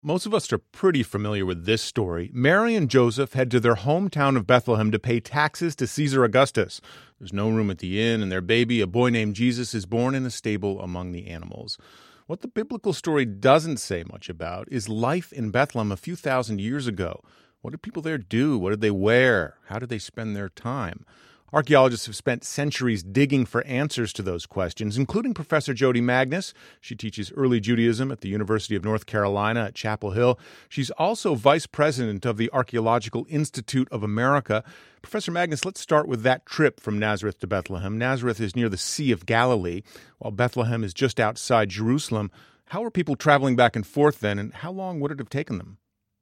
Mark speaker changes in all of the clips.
Speaker 1: Most of us are pretty familiar with this story. Mary and Joseph head to their hometown of Bethlehem to pay taxes to Caesar Augustus. There's no room at the inn, and their baby, a boy named Jesus, is born in a stable among the animals. What the biblical story doesn't say much about is life in Bethlehem a few thousand years ago. What did people there do? What did they wear? How did they spend their time? Archaeologists have spent centuries digging for answers to those questions, including Professor Jody Magnus. She teaches early Judaism at the University of North Carolina at Chapel Hill. She's also vice president of the Archaeological Institute of America. Professor Magnus, let's start with that trip from Nazareth to Bethlehem. Nazareth is near the Sea of Galilee, while Bethlehem is just outside Jerusalem. How were people traveling back and forth then, and how long would it have taken them?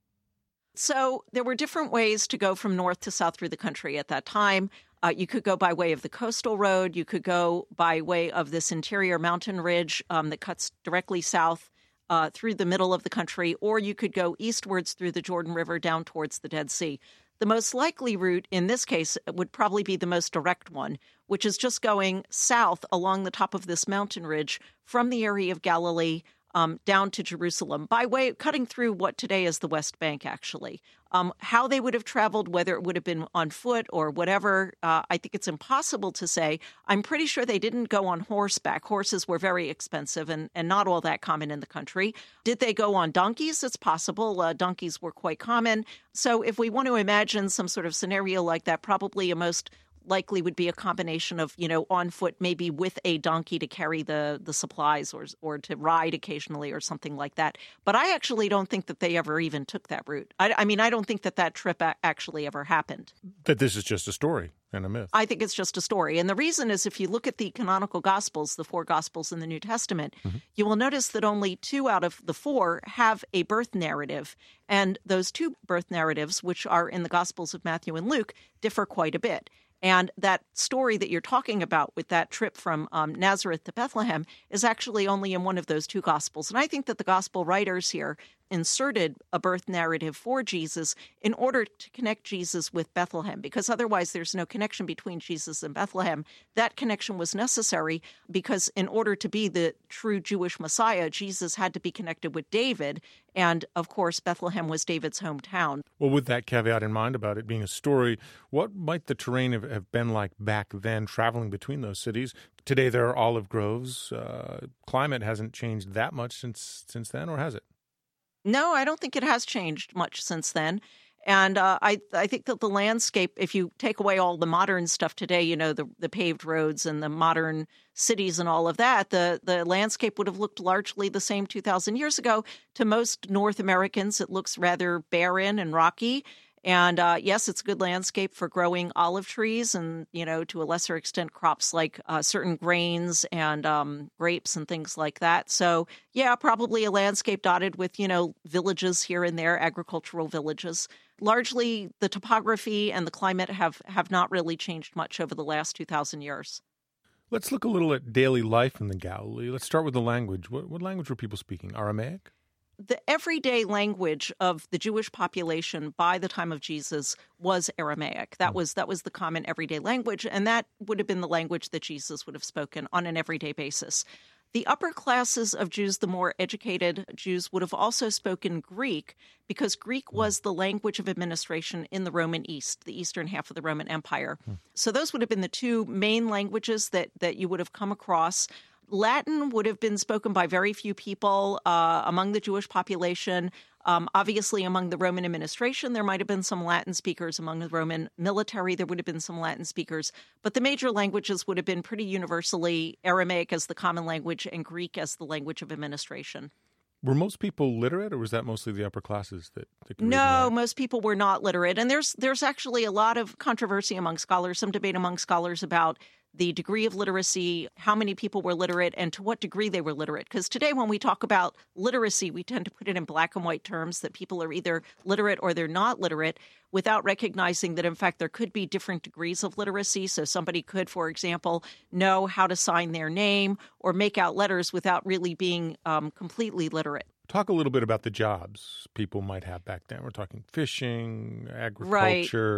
Speaker 2: So there were different ways to go from north to south through the country at that time. You could go by way of the coastal road. You could go by way of this interior mountain ridge that cuts directly south through the middle of the country, or you could go eastwards through the Jordan River down towards the Dead Sea. The most likely route in this case would probably be the most direct one, which is just going south along the top of this mountain ridge from the area of Galilee down to Jerusalem, by way of cutting through what today is the West Bank, actually. How they would have traveled, whether it would have been on foot or whatever, I think it's impossible to say. I'm pretty sure they didn't go on horseback. Horses were very expensive and not all that common in the country. Did they go on donkeys? It's possible. Donkeys were quite common. So if we want to imagine some sort of scenario like that, probably a most likely would be a combination of, on foot, maybe with a donkey to carry the supplies or to ride occasionally or something like that. But I actually don't think that they ever even took that route. I mean, I don't think that trip actually ever happened.
Speaker 1: That this is just a story and a myth.
Speaker 2: I think it's just a story. And the reason is if you look at the canonical Gospels, the 4 Gospels in the New Testament, you will notice that only 2 out of the 4 have a birth narrative. And those 2 birth narratives, which are in the Gospels of Matthew and Luke, differ quite a bit. And that story that you're talking about with that trip from Nazareth to Bethlehem is actually only in one of those 2 Gospels. And I think that the Gospel writers here inserted a birth narrative for Jesus in order to connect Jesus with Bethlehem, because otherwise there's no connection between Jesus and Bethlehem. That connection was necessary because in order to be the true Jewish Messiah, Jesus had to be connected with David. And, of course, Bethlehem was David's hometown.
Speaker 1: Well, with that caveat in mind about it being a story, what might the terrain have been like back then traveling between those cities? Today there are olive groves. Climate hasn't changed that much since then, or has it?
Speaker 2: No, I don't think it has changed much since then. And I think that the landscape, if you take away all the modern stuff today, the paved roads and the modern cities and all of that, the landscape would have looked largely the same 2,000 years ago. To most North Americans, it looks rather barren and rocky. And yes, it's a good landscape for growing olive trees and, to a lesser extent, crops like certain grains and grapes and things like that. So, yeah, probably a landscape dotted with, villages here and there, agricultural villages. Largely, the topography and the climate have not really changed much over the last 2,000 years.
Speaker 1: Let's look a little at daily life in the Galilee. Let's start with the language. What language were people speaking? Aramaic?
Speaker 2: The everyday language of the Jewish population by the time of Jesus was Aramaic. That was the common everyday language, and that would have been the language that Jesus would have spoken on an everyday basis. The upper classes of Jews, the more educated Jews, would have also spoken Greek because Greek was the language of administration in the Roman East, the eastern half of the Roman Empire. So those would have been the 2 main languages that you would have come across. Latin would have been spoken by very few people among the Jewish population. Obviously, among the Roman administration, there might have been some Latin speakers. Among the Roman military, there would have been some Latin speakers. But the major languages would have been pretty universally Aramaic as the common language and Greek as the language of administration.
Speaker 1: Were most people literate, or was that mostly the upper classes that could read
Speaker 2: No,
Speaker 1: and write?
Speaker 2: most people were not literate. And there's actually a lot of controversy among scholars, some debate among scholars about the degree of literacy, how many people were literate, and to what degree they were literate. Because today when we talk about literacy, we tend to put it in black and white terms, that people are either literate or they're not literate, without recognizing that, in fact, there could be different degrees of literacy. So somebody could, for example, know how to sign their name or make out letters without really being completely literate.
Speaker 1: Talk a little bit about the jobs people might have back then. We're talking fishing, agriculture.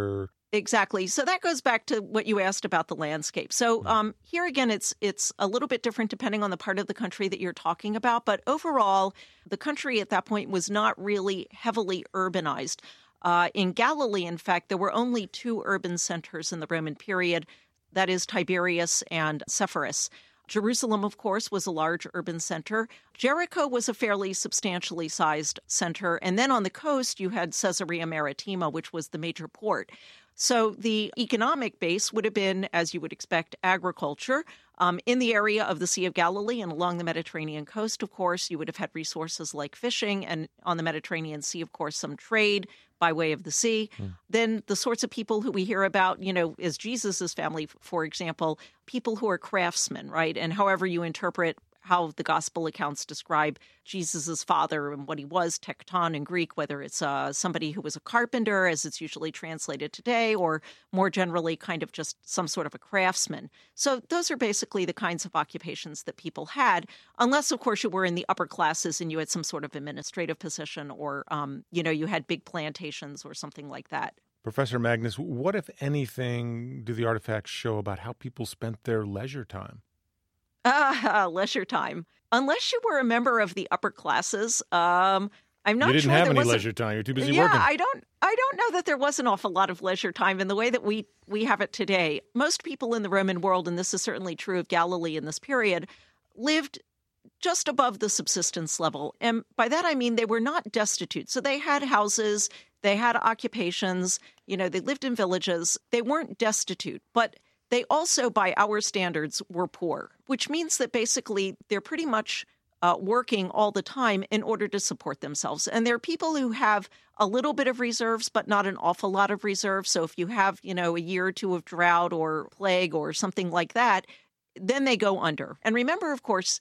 Speaker 2: Exactly. So that goes back to what you asked about the landscape. So here again, it's a little bit different depending on the part of the country that you're talking about. But overall, the country at that point was not really heavily urbanized. In Galilee, in fact, there were only two urban centers in the Roman period. That is Tiberias and Sepphoris. Jerusalem, of course, was a large urban center. Jericho was a fairly substantially sized center. And then on the coast, you had Caesarea Maritima, which was the major port. So the economic base would have been, as you would expect, agriculture. In the area of the Sea of Galilee and along the Mediterranean coast, of course, you would have had resources like fishing, and on the Mediterranean Sea, of course, some trade by way of the sea. Then the sorts of people who we hear about, as Jesus's family, for example, people who are craftsmen, right? And however you interpret how the gospel accounts describe Jesus's father and what he was, tekton in Greek, whether it's somebody who was a carpenter, as it's usually translated today, or more generally kind of just some sort of a craftsman. So those are basically the kinds of occupations that people had, unless, of course, you were in the upper classes and you had some sort of administrative position or, you had big plantations or something like that.
Speaker 1: Professor Magnus, what, if anything, do the artifacts show about how people spent their leisure time?
Speaker 2: Leisure time. Unless you were a member of the upper classes, I'm not sure.
Speaker 1: You didn't have any leisure time. You're too busy working.
Speaker 2: I don't know that there was an awful lot of leisure time in the way that we have it today. Most people in the Roman world, and this is certainly true of Galilee in this period, lived just above the subsistence level. And by that I mean they were not destitute. So they had houses, they had occupations, they lived in villages. They weren't destitute, but they also, by our standards, were poor, which means that basically they're pretty much working all the time in order to support themselves. And there are people who have a little bit of reserves, but not an awful lot of reserves. So if you have, a year or two of drought or plague or something like that, then they go under. And remember, of course,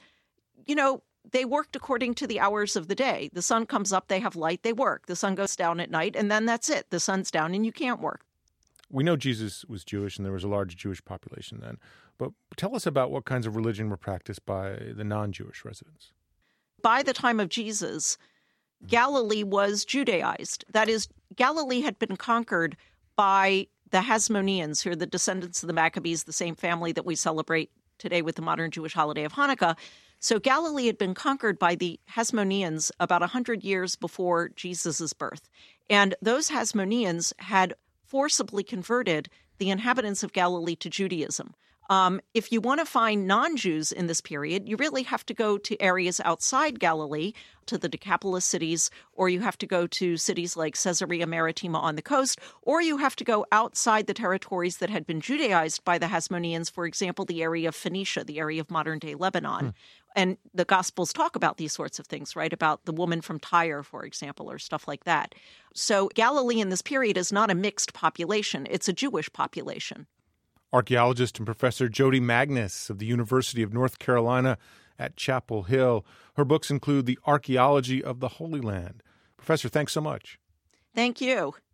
Speaker 2: they worked according to the hours of the day. The sun comes up, they have light, they work. The sun goes down at night, and then that's it. The sun's down and you can't work.
Speaker 1: We know Jesus was Jewish and there was a large Jewish population then, but tell us about what kinds of religion were practiced by the non-Jewish residents.
Speaker 2: By the time of Jesus, Galilee was Judaized. That is, Galilee had been conquered by the Hasmoneans, who are the descendants of the Maccabees, the same family that we celebrate today with the modern Jewish holiday of Hanukkah. So Galilee had been conquered by the Hasmoneans about 100 years before Jesus' birth. And those Hasmoneans had forcibly converted the inhabitants of Galilee to Judaism. If you want to find non-Jews in this period, you really have to go to areas outside Galilee, to the Decapolis cities, or you have to go to cities like Caesarea Maritima on the coast, or you have to go outside the territories that had been Judaized by the Hasmoneans, for example, the area of Phoenicia, the area of modern-day Lebanon. And the Gospels talk about these sorts of things, right? About the woman from Tyre, for example, or stuff like that. So Galilee in this period is not a mixed population. It's a Jewish population.
Speaker 1: Archaeologist and Professor Jody Magnus of the University of North Carolina at Chapel Hill. Her books include The Archaeology of the Holy Land. Professor, thanks so much.
Speaker 2: Thank you.